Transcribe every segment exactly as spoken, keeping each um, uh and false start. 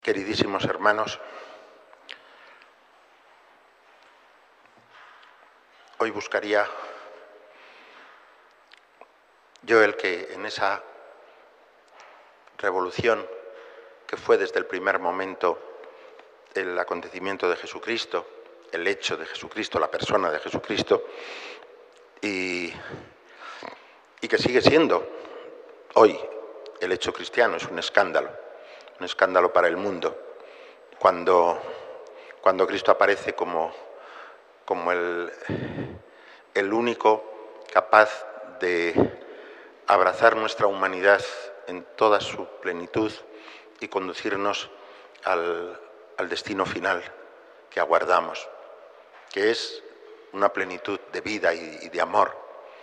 Queridísimos hermanos, hoy buscaría yo el que en esa revolución que fue desde el primer momento el acontecimiento de Jesucristo, el hecho de Jesucristo, la persona de Jesucristo, y, y que sigue siendo hoy el hecho cristiano, es un escándalo, un escándalo para el mundo, cuando, cuando Cristo aparece como, como el, el único capaz de abrazar nuestra humanidad en toda su plenitud y conducirnos al, al destino final que aguardamos, que es una plenitud de vida y, y de amor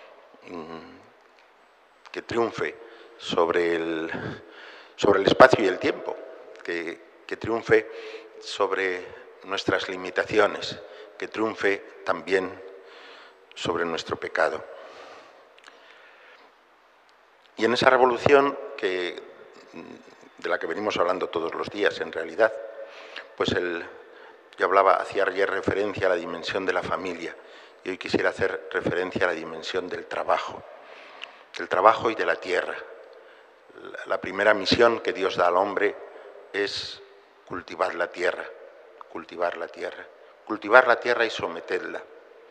que triunfe sobre el, sobre el espacio y el tiempo, que, que triunfe sobre nuestras limitaciones, que triunfe también sobre nuestro pecado. Y en esa revolución que, de la que venimos hablando todos los días, en realidad, pues el, yo hablaba, hacía ayer referencia a la dimensión de la familia, y hoy quisiera hacer referencia a la dimensión del trabajo, del trabajo y de la tierra. La primera misión que Dios da al hombre es cultivar la tierra, cultivar la tierra, cultivar la tierra y someterla.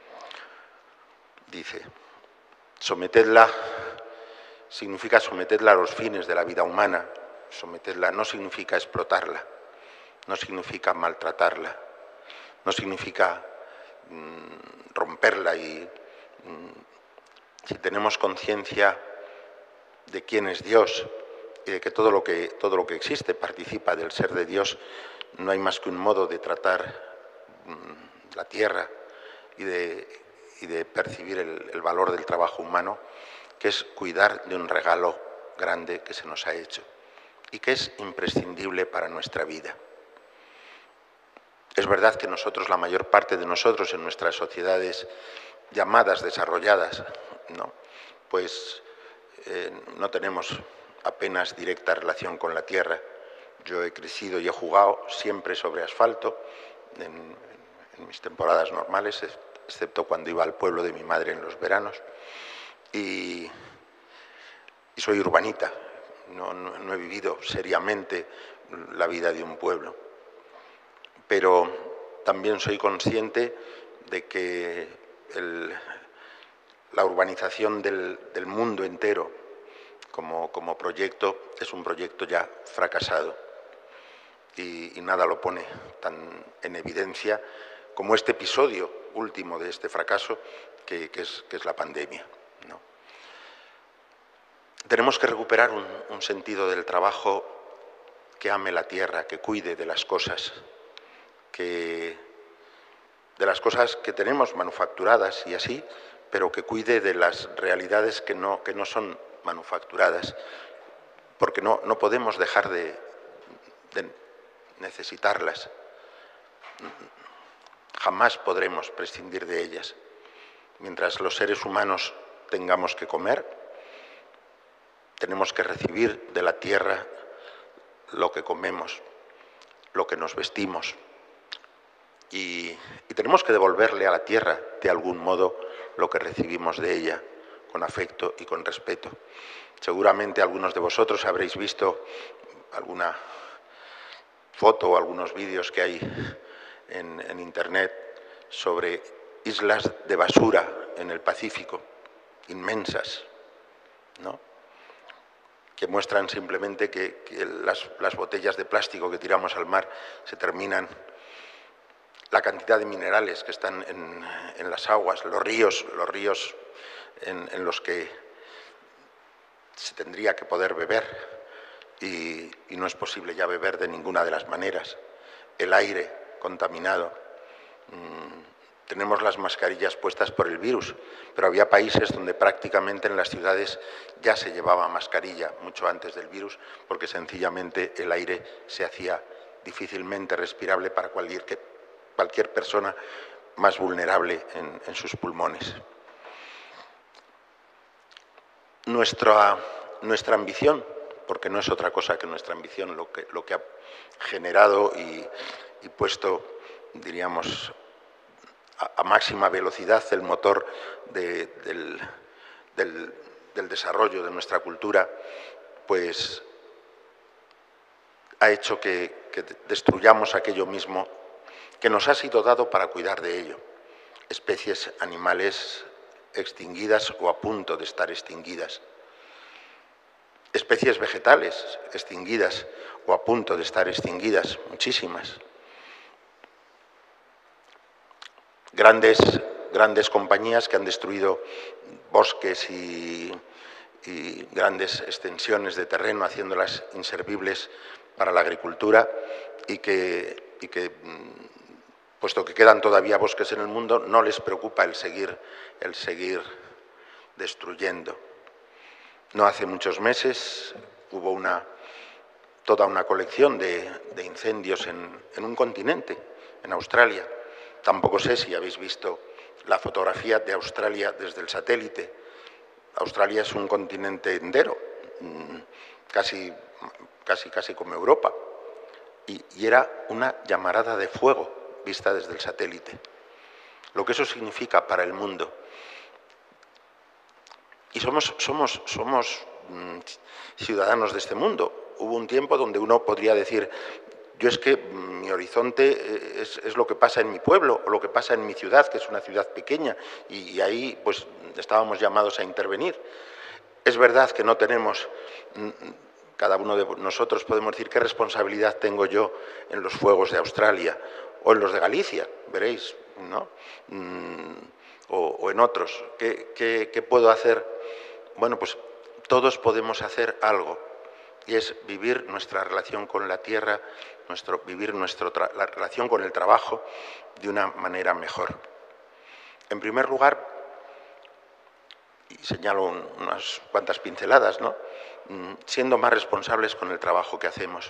Dice, someterla significa someterla a los fines de la vida humana, someterla no significa explotarla, no significa maltratarla, no significa mmm, romperla y mmm, si tenemos conciencia de quién es Dios y de que todo lo que, todo lo que existe participa del ser de Dios, no hay más que un modo de tratar mmm, la tierra y de, y de percibir el, el valor del trabajo humano, que es cuidar de un regalo grande que se nos ha hecho y que es imprescindible para nuestra vida. Es verdad que nosotros, la mayor parte de nosotros en nuestras sociedades llamadas desarrolladas, ¿no? pues eh, no tenemos apenas directa relación con la tierra. Yo he crecido y he jugado siempre sobre asfalto en, en mis temporadas normales, excepto cuando iba al pueblo de mi madre en los veranos. Y, y soy urbanita, no, no, no he vivido seriamente la vida de un pueblo. Pero también soy consciente de que el, la urbanización del, del mundo entero como, como proyecto es un proyecto ya fracasado y, y nada lo pone tan en evidencia como este episodio último de este fracaso que, que, es, que es la pandemia, ¿no? Tenemos que recuperar un, un sentido del trabajo que ame la tierra, que cuide de las cosas, que, de las cosas que tenemos manufacturadas y así, pero que cuide de las realidades que no, que no son manufacturadas, porque no, no podemos dejar de, de necesitarlas. Jamás podremos prescindir de ellas. Mientras los seres humanos tengamos que comer, tenemos que recibir de la tierra lo que comemos, lo que nos vestimos. Y, y tenemos que devolverle a la tierra, de algún modo, lo que recibimos de ella, con afecto y con respeto. Seguramente algunos de vosotros habréis visto alguna foto o algunos vídeos que hay en, en internet sobre islas de basura en el Pacífico, inmensas, ¿no? Que muestran simplemente que, que las, las botellas de plástico que tiramos al mar se terminan, la cantidad de minerales que están en, en las aguas, los ríos, los ríos en, en los que se tendría que poder beber y, y no es posible ya beber de ninguna de las maneras, el aire contaminado. Mm, tenemos las mascarillas puestas por el virus, pero había países donde prácticamente en las ciudades ya se llevaba mascarilla mucho antes del virus porque sencillamente el aire se hacía difícilmente respirable para cualquier, cualquier persona más vulnerable en, en sus pulmones. Nuestra, nuestra ambición porque no es otra cosa que nuestra ambición lo que, lo que ha generado y, y puesto, diríamos, a, a máxima velocidad el motor de, del, del, del desarrollo de nuestra cultura, pues ha hecho que, que destruyamos aquello mismo que nos ha sido dado para cuidar de ello. Especies animales extinguidas o a punto de estar extinguidas. Especies vegetales extinguidas o a punto de estar extinguidas, muchísimas. Grandes, grandes compañías que han destruido bosques y, y grandes extensiones de terreno, haciéndolas inservibles para la agricultura y que, y que, puesto que quedan todavía bosques en el mundo, no les preocupa el seguir, el seguir destruyendo. No hace muchos meses hubo una, toda una colección de, de incendios en, en un continente, en Australia. Tampoco sé si habéis visto la fotografía de Australia desde el satélite. Australia es un continente entero, casi, casi, casi como Europa. Y, y era una llamarada de fuego vista desde el satélite. Lo que eso significa para el mundo. Y somos, somos, somos mmm, ciudadanos de este mundo. Hubo un tiempo donde uno podría decir, yo es que mi horizonte es, es lo que pasa en mi pueblo o lo que pasa en mi ciudad, que es una ciudad pequeña, y, y ahí pues estábamos llamados a intervenir. Es verdad que no tenemos, cada uno de nosotros podemos decir qué responsabilidad tengo yo en los fuegos de Australia o en los de Galicia, veréis, ¿no? O, o en otros. ¿Qué, qué, qué puedo hacer? Bueno, pues todos podemos hacer algo, y es vivir nuestra relación con la tierra, nuestro, vivir nuestro la relación con el trabajo de una manera mejor. En primer lugar, y señalo un, unas cuantas pinceladas, ¿no? Siendo más responsables con el trabajo que hacemos.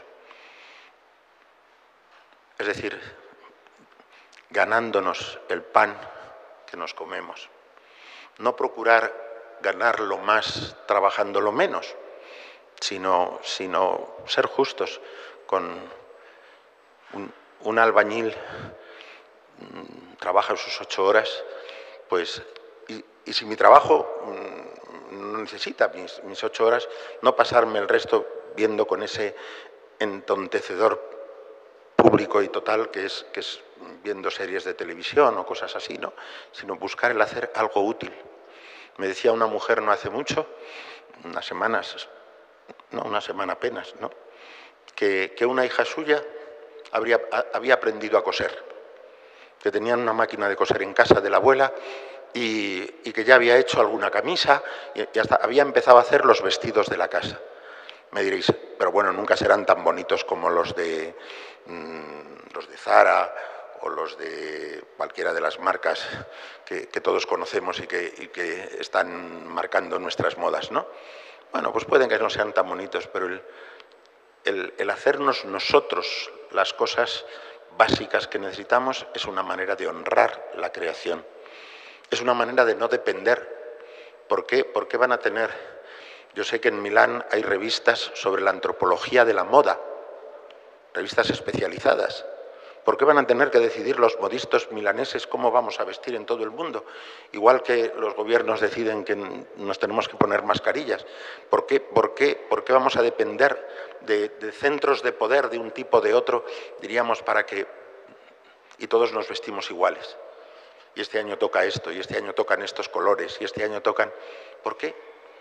Es decir, ganándonos el pan que nos comemos. No procurar ganarlo más trabajándolo menos, sino, sino ser justos con un, un albañil mmm, trabaja sus ocho horas, pues, y, y si mi trabajo mmm, no necesita mis, mis ocho horas, no pasarme el resto viendo con ese entontecedor público y total que es, que es viendo series de televisión o cosas así, ¿no? Sino buscar el hacer algo útil. Me decía una mujer no hace mucho, unas semanas, no, una semana apenas, ¿no? Que, que una hija suya habría, había aprendido a coser, que tenían una máquina de coser en casa de la abuela y, y que ya había hecho alguna camisa y, y hasta había empezado a hacer los vestidos de la casa. Me diréis, pero bueno, nunca serán tan bonitos como los de, mmm, los de Zara o los de cualquiera de las marcas que, que todos conocemos y que, y que están marcando nuestras modas, ¿no? Bueno, pues pueden que no sean tan bonitos, pero el, el, el hacernos nosotros las cosas básicas que necesitamos es una manera de honrar la creación. Es una manera de no depender. ¿Por qué? ¿Por qué van a tener? Yo sé que en Milán hay revistas sobre la antropología de la moda, revistas especializadas. ¿Por qué van a tener que decidir los modistas milaneses cómo vamos a vestir en todo el mundo? Igual que los gobiernos deciden que nos tenemos que poner mascarillas. ¿Por qué, por qué, por qué vamos a depender de, de centros de poder de un tipo o de otro, diríamos, para que... y todos nos vestimos iguales? Y este año toca esto, y este año tocan estos colores, y este año tocan... ¿Por qué?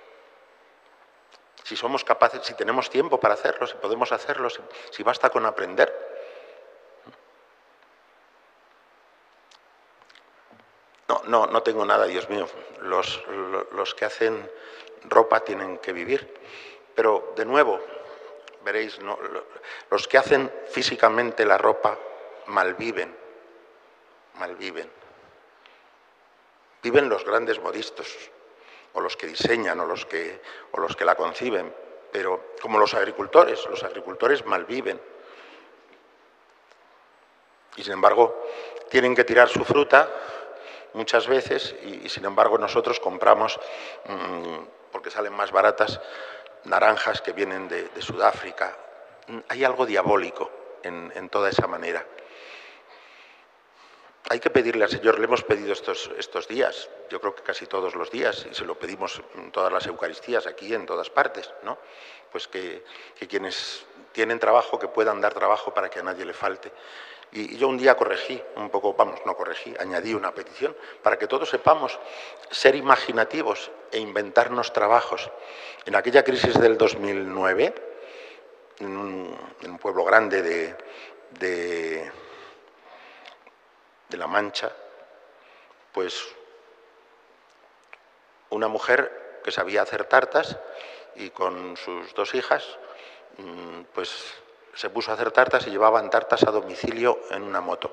Si somos capaces, si tenemos tiempo para hacerlo, si podemos hacerlo, si, si basta con aprender... No, no, no tengo nada, Dios mío. Los, los, los que hacen ropa tienen que vivir. Pero, de nuevo, veréis, ¿no? Los que hacen físicamente la ropa malviven. Malviven. Viven los grandes modistas, o los que diseñan, o los que, o los que la conciben. Pero, como los agricultores, los agricultores malviven. Y, sin embargo, tienen que tirar su fruta muchas veces y, y sin embargo nosotros compramos, mmm, porque salen más baratas, naranjas que vienen de, de Sudáfrica. Hay algo diabólico en, en toda esa manera. Hay que pedirle al Señor, le hemos pedido estos, estos días, yo creo que casi todos los días, y se lo pedimos en todas las Eucaristías, aquí en todas partes, ¿no? Pues que, que quienes tienen trabajo, que puedan dar trabajo para que a nadie le falte. Y, y yo un día corregí, un poco, vamos, no corregí, añadí una petición, para que todos sepamos ser imaginativos e inventarnos trabajos. En aquella crisis del dos mil nueve, en un, en un pueblo grande de... de de La Mancha, pues una mujer que sabía hacer tartas y con sus dos hijas, pues se puso a hacer tartas y llevaban tartas a domicilio en una moto.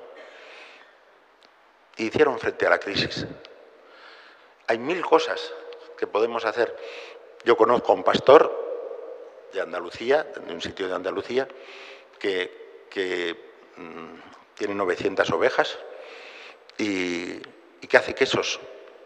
Y hicieron frente a la crisis. Hay mil cosas que podemos hacer. Yo conozco a un pastor de Andalucía, de un sitio de Andalucía, que, que mmm, tiene novecientas ovejas, Y, y que hace quesos.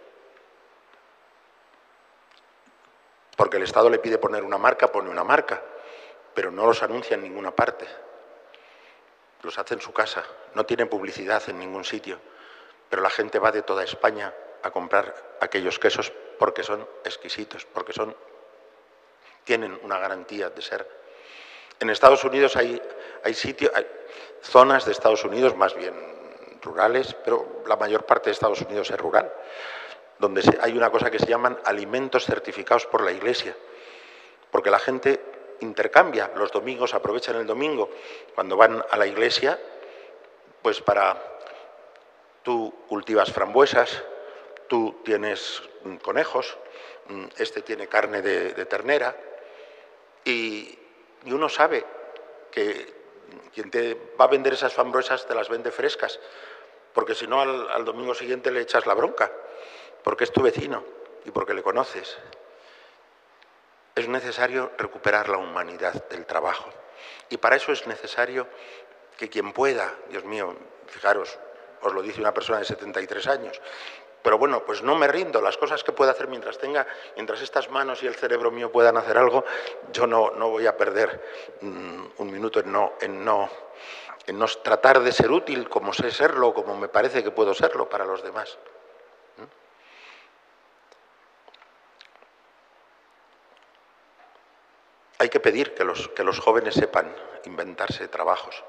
Porque el Estado le pide poner una marca, pone una marca, pero no los anuncia en ninguna parte. Los hace en su casa, no tiene publicidad en ningún sitio, pero la gente va de toda España a comprar aquellos quesos porque son exquisitos, porque son, tienen una garantía de ser. En Estados Unidos hay, hay sitios, hay zonas de Estados Unidos más bien rurales, pero la mayor parte de Estados Unidos es rural, donde hay una cosa que se llaman alimentos certificados por la Iglesia, porque la gente intercambia los domingos, aprovechan el domingo cuando van a la iglesia, pues para, tú cultivas frambuesas, tú tienes conejos, este tiene carne de, de ternera, y, y uno sabe que quien te va a vender esas frambuesas te las vende frescas, porque si no al, al domingo siguiente le echas la bronca, porque es tu vecino y porque le conoces. Es necesario recuperar la humanidad del trabajo. Y para eso es necesario que quien pueda, Dios mío, fijaros, os lo dice una persona de setenta y tres años, pero bueno, pues no me rindo, las cosas que pueda hacer mientras tenga, mientras estas manos y el cerebro mío puedan hacer algo, yo no, no voy a perder mm, un minuto en no, en, no, en no tratar de ser útil como sé serlo, como me parece que puedo serlo para los demás. ¿Mm? Hay que pedir que los, que los jóvenes sepan inventarse trabajos.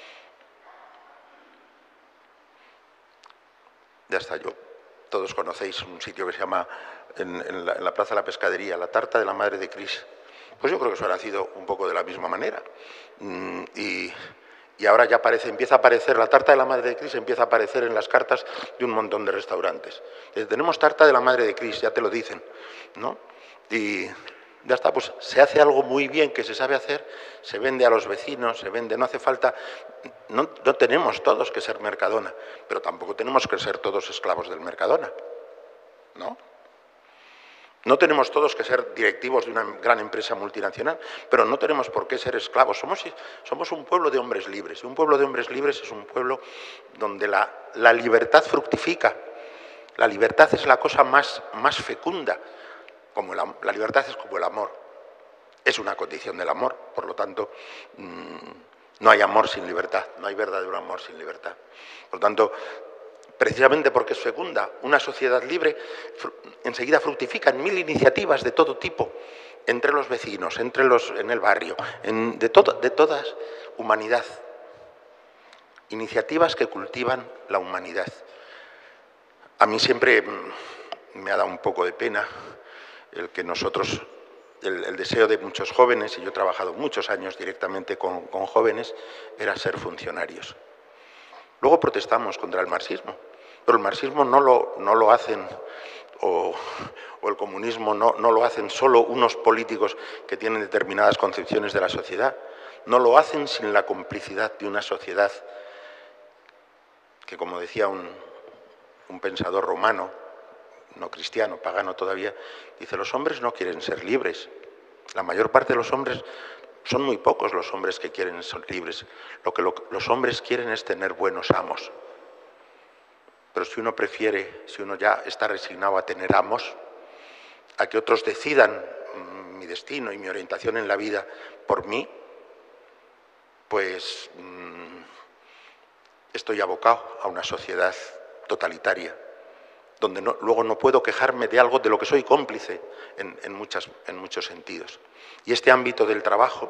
Ya está, yo. Todos conocéis un sitio que se llama, en, en, la, en la Plaza de la Pescadería, la tarta de la madre de Cris. Pues yo creo que eso ha nacido un poco de la misma manera. Mm, y, y ahora ya aparece, empieza a aparecer, la tarta de la madre de Cris empieza a aparecer en las cartas de un montón de restaurantes. Entonces, tenemos tarta de la madre de Cris, ya te lo dicen, ¿no? Y ya está, pues se hace algo muy bien que se sabe hacer, se vende a los vecinos, se vende, no hace falta, no, no tenemos todos que ser Mercadona, pero tampoco tenemos que ser todos esclavos del Mercadona, ¿no? No tenemos todos que ser directivos de una gran empresa multinacional, pero no tenemos por qué ser esclavos. Somos, somos un pueblo de hombres libres, y un pueblo de hombres libres es un pueblo donde la, la libertad fructifica. La libertad es la cosa más, más fecunda. Como la, la libertad es como el amor, es una condición del amor, por lo tanto, mmm, no hay amor sin libertad, no hay verdadero amor sin libertad. Por lo tanto, precisamente porque es fecunda, una sociedad libre enseguida fructifica en mil iniciativas de todo tipo, entre los vecinos, entre los, en el barrio, en, de, to, de toda humanidad. Iniciativas que cultivan la humanidad. A mí siempre me ha dado un poco de pena el que nosotros, el, el deseo de muchos jóvenes, y yo he trabajado muchos años directamente con, con jóvenes, era ser funcionarios. Luego protestamos contra el marxismo, pero el marxismo no lo, no lo hacen, o, o el comunismo no, no lo hacen solo unos políticos que tienen determinadas concepciones de la sociedad, no lo hacen sin la complicidad de una sociedad que, como decía un, un pensador romano, no cristiano, pagano todavía, dice, los hombres no quieren ser libres. La mayor parte de los hombres, son muy pocos los hombres que quieren ser libres. Lo que lo, los hombres quieren es tener buenos amos. Pero si uno prefiere, si uno ya está resignado a tener amos, a que otros decidan mi destino y mi orientación en la vida por mí, pues mmm, estoy abocado a una sociedad totalitaria, donde no, luego no puedo quejarme de algo de lo que soy cómplice en, en, muchas, en muchos sentidos. Y este ámbito del trabajo,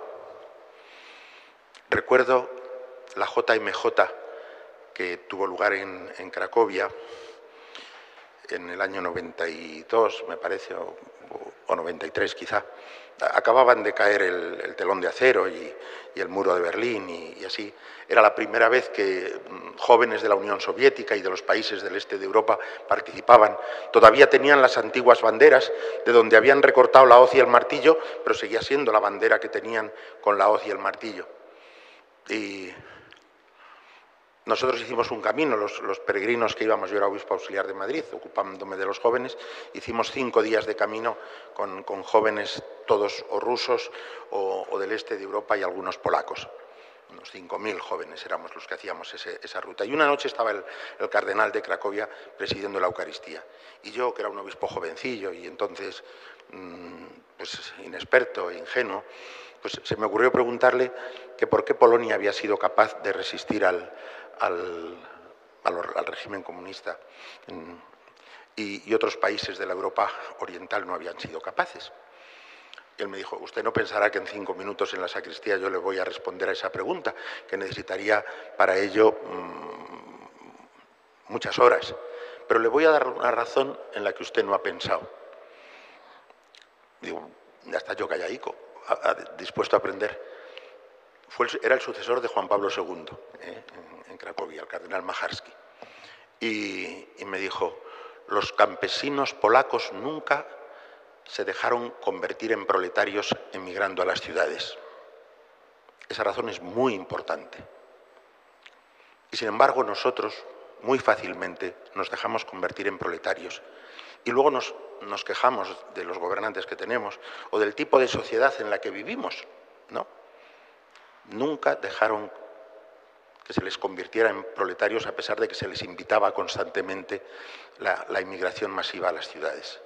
recuerdo la J M J que tuvo lugar en, en Cracovia en el año noventa y dos, me parece, o, o noventa y tres quizá. Acababan de caer el, el telón de acero y, y el muro de Berlín y, y así. Era la primera vez que jóvenes de la Unión Soviética y de los países del este de Europa participaban. Todavía tenían las antiguas banderas de donde habían recortado la hoz y el martillo, pero seguía siendo la bandera que tenían con la hoz y el martillo. Y nosotros hicimos un camino, los, los peregrinos que íbamos, yo era obispo auxiliar de Madrid, ocupándome de los jóvenes, hicimos cinco días de camino con, con jóvenes todos o rusos o, o del este de Europa y algunos polacos. Unos cinco mil jóvenes éramos los que hacíamos ese, esa ruta. Y una noche estaba el, el cardenal de Cracovia presidiendo la Eucaristía. Y yo, que era un obispo jovencillo y entonces mmm, pues, inexperto e ingenuo, pues se me ocurrió preguntarle que por qué Polonia había sido capaz de resistir al, al, al, al régimen comunista y, y otros países de la Europa oriental no habían sido capaces. Y él me dijo, usted no pensará que en cinco minutos en la sacristía yo le voy a responder a esa pregunta, que necesitaría para ello mmm, muchas horas. Pero le voy a dar una razón en la que usted no ha pensado. Digo, ya está yo callaico, a, a, dispuesto a aprender. Fue el, era el sucesor de Juan Pablo segundo, eh, en, en Cracovia, el cardenal Macharski. Y, y me dijo, los campesinos polacos nunca se dejaron convertir en proletarios emigrando a las ciudades. Esa razón es muy importante. Y sin embargo nosotros muy fácilmente nos dejamos convertir en proletarios y luego nos, nos quejamos de los gobernantes que tenemos o del tipo de sociedad en la que vivimos, ¿no? Nunca dejaron que se les convirtiera en proletarios a pesar de que se les invitaba constantemente la, la inmigración masiva a las ciudades.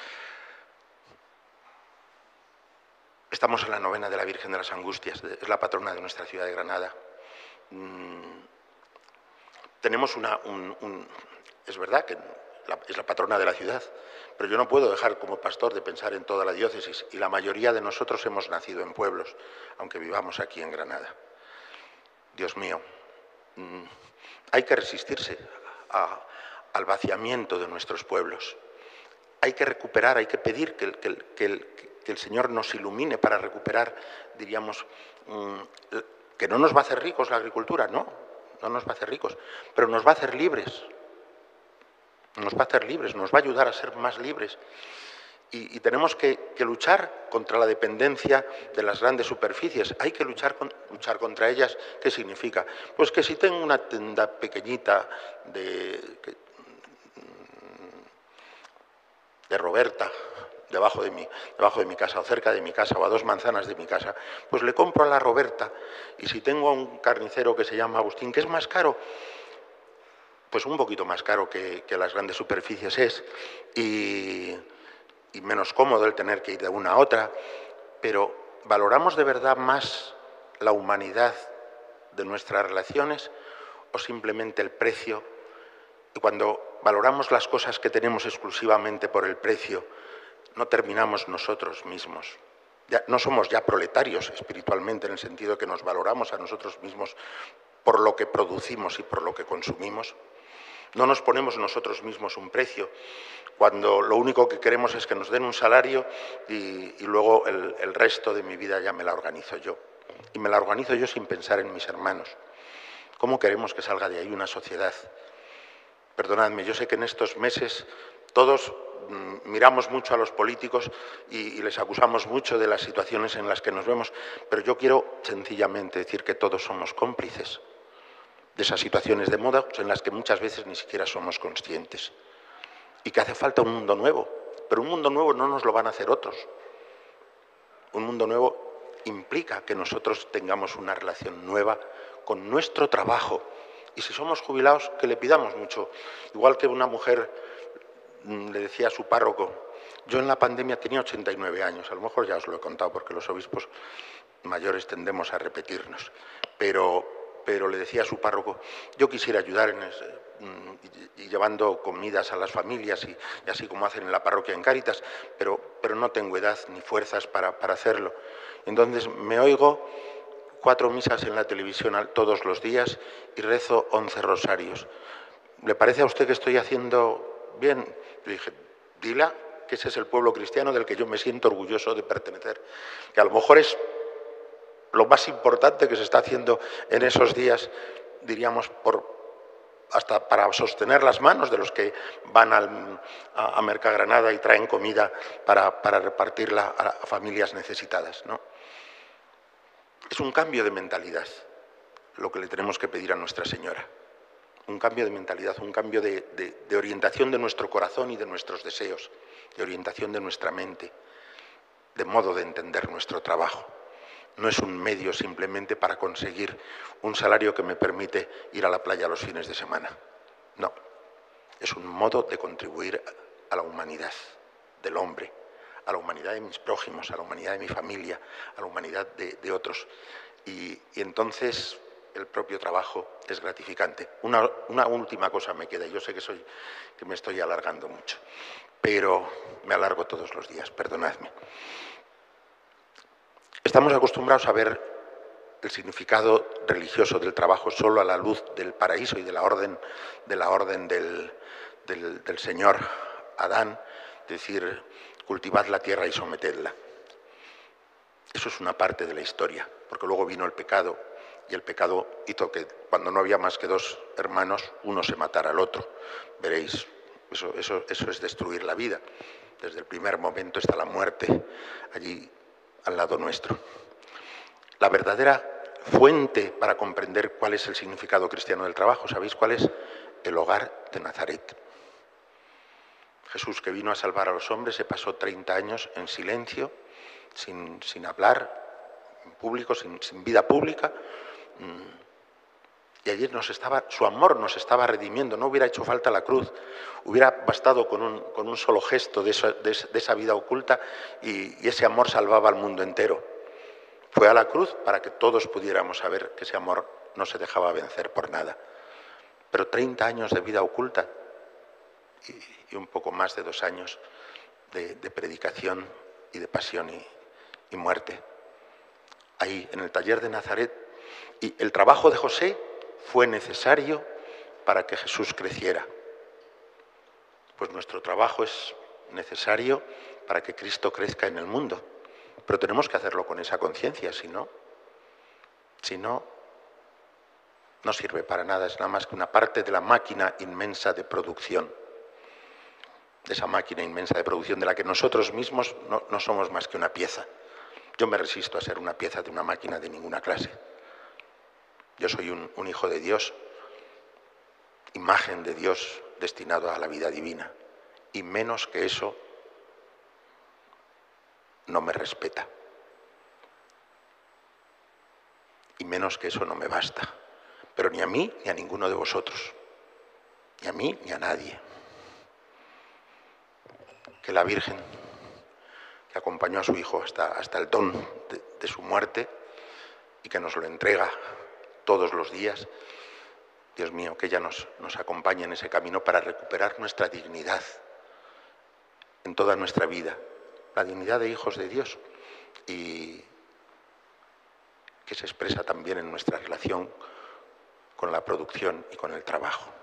Estamos en la novena de la Virgen de las Angustias, es la patrona de nuestra ciudad de Granada. Mm, tenemos una... Un, un, es verdad que la, es la patrona de la ciudad, pero yo no puedo dejar como pastor de pensar en toda la diócesis y la mayoría de nosotros hemos nacido en pueblos, aunque vivamos aquí en Granada. Dios mío, mm, hay que resistirse a, al vaciamiento de nuestros pueblos. Hay que recuperar, hay que pedir que el, que el, que el, que el Señor nos ilumine para recuperar, diríamos, mmm, que no nos va a hacer ricos la agricultura, no, no nos va a hacer ricos, pero nos va a hacer libres, nos va a hacer libres, nos va a ayudar a ser más libres. Y, y tenemos que, que luchar contra la dependencia de las grandes superficies. Hay que luchar, con, luchar contra ellas. ¿Qué significa? Pues que si tengo una tienda pequeñita de, de Roberta, debajo de, mi, debajo de mi casa o cerca de mi casa o a dos manzanas de mi casa, pues le compro a la Roberta. Y si tengo a un carnicero que se llama Agustín, que es más caro, pues un poquito más caro que, que las grandes superficies es, y, y menos cómodo el tener que ir de una a otra, pero ¿valoramos de verdad más la humanidad de nuestras relaciones o simplemente el precio? Y cuando valoramos las cosas que tenemos exclusivamente por el precio, no terminamos nosotros mismos. Ya, no somos ya proletarios espiritualmente en el sentido de que nos valoramos a nosotros mismos por lo que producimos y por lo que consumimos. No nos ponemos nosotros mismos un precio cuando lo único que queremos es que nos den un salario y, y luego el, el resto de mi vida ya me la organizo yo. Y me la organizo yo sin pensar en mis hermanos. ¿Cómo queremos que salga de ahí una sociedad? Perdonadme, yo sé que en estos meses todos mmm, miramos mucho a los políticos y, y les acusamos mucho de las situaciones en las que nos vemos, pero yo quiero sencillamente decir que todos somos cómplices de esas situaciones de moda en las que muchas veces ni siquiera somos conscientes. Y que hace falta un mundo nuevo, pero un mundo nuevo no nos lo van a hacer otros. Un mundo nuevo implica que nosotros tengamos una relación nueva con nuestro trabajo. Y si somos jubilados, que le pidamos mucho. Igual que una mujer le decía a su párroco, Yo en la pandemia tenía ochenta y nueve años, a lo mejor ya os lo he contado porque los obispos mayores tendemos a repetirnos, pero, pero le decía a su párroco, yo quisiera ayudar en ese, y, y llevando comidas a las familias y, y así como hacen en la parroquia en Cáritas, pero, pero no tengo edad ni fuerzas para, para hacerlo. Entonces me oigo cuatro misas en la televisión todos los días y rezo once rosarios. ¿Le parece a usted que estoy haciendo bien? Le dije, dila que ese es el pueblo cristiano del que yo me siento orgulloso de pertenecer, que a lo mejor es lo más importante que se está haciendo en esos días, diríamos, por, hasta para sostener las manos de los que van al, a, a Mercagranada y traen comida para, para repartirla a, a familias necesitadas, ¿no? Es un cambio de mentalidad lo que le tenemos que pedir a Nuestra Señora. Un cambio de mentalidad, un cambio de, de, de orientación de nuestro corazón y de nuestros deseos, de orientación de nuestra mente, de modo de entender nuestro trabajo. No es un medio simplemente para conseguir un salario que me permite ir a la playa los fines de semana. No, es un modo de contribuir a la humanidad del hombre, a la humanidad de mis prójimos, a la humanidad de mi familia, a la humanidad de, de otros. Y, y entonces el propio trabajo es gratificante. Una, una última cosa me queda, yo sé que, soy, que me estoy alargando mucho, pero me alargo todos los días, perdonadme. Estamos acostumbrados a ver el significado religioso del trabajo solo a la luz del paraíso y de la orden, de la orden del, del, del Señor Adán, es decir, cultivad la tierra y sometedla. Eso es una parte de la historia, porque luego vino el pecado, y el pecado hizo que cuando no había más que dos hermanos, uno se matara al otro. Veréis, eso, eso, eso es destruir la vida. Desde el primer momento está la muerte allí al lado nuestro. La verdadera fuente para comprender cuál es el significado cristiano del trabajo, ¿sabéis cuál es? El hogar de Nazaret. Jesús, que vino a salvar a los hombres, se pasó treinta años en silencio, sin, sin hablar en público, sin, sin vida pública, y allí nos estaba, su amor nos estaba redimiendo. No hubiera hecho falta la cruz, hubiera bastado con un, con un solo gesto de esa, de, de esa vida oculta y, y ese amor salvaba al mundo entero. Fue a la cruz para que todos pudiéramos saber que ese amor no se dejaba vencer por nada. Pero treinta años de vida oculta y, y un poco más de dos años de, de predicación y de pasión y, y muerte. Ahí, en el taller de Nazaret. Y el trabajo de José fue necesario para que Jesús creciera. Pues nuestro trabajo es necesario para que Cristo crezca en el mundo. Pero tenemos que hacerlo con esa conciencia, si no, si no, no sirve para nada, es nada más que una parte de la máquina inmensa de producción. De esa máquina inmensa de producción de la que nosotros mismos no, no somos más que una pieza. Yo me resisto a ser una pieza de una máquina de ninguna clase. Yo soy un, un hijo de Dios, imagen de Dios destinado a la vida divina. Y menos que eso no me respeta. Y menos que eso no me basta. Pero ni a mí ni a ninguno de vosotros. Ni a mí ni a nadie. Que la Virgen, que acompañó a su Hijo hasta, hasta el don de, de su muerte y que nos lo entrega todos los días, Dios mío, que ella nos, nos acompañe en ese camino para recuperar nuestra dignidad en toda nuestra vida, la dignidad de hijos de Dios, y que se expresa también en nuestra relación con la producción y con el trabajo.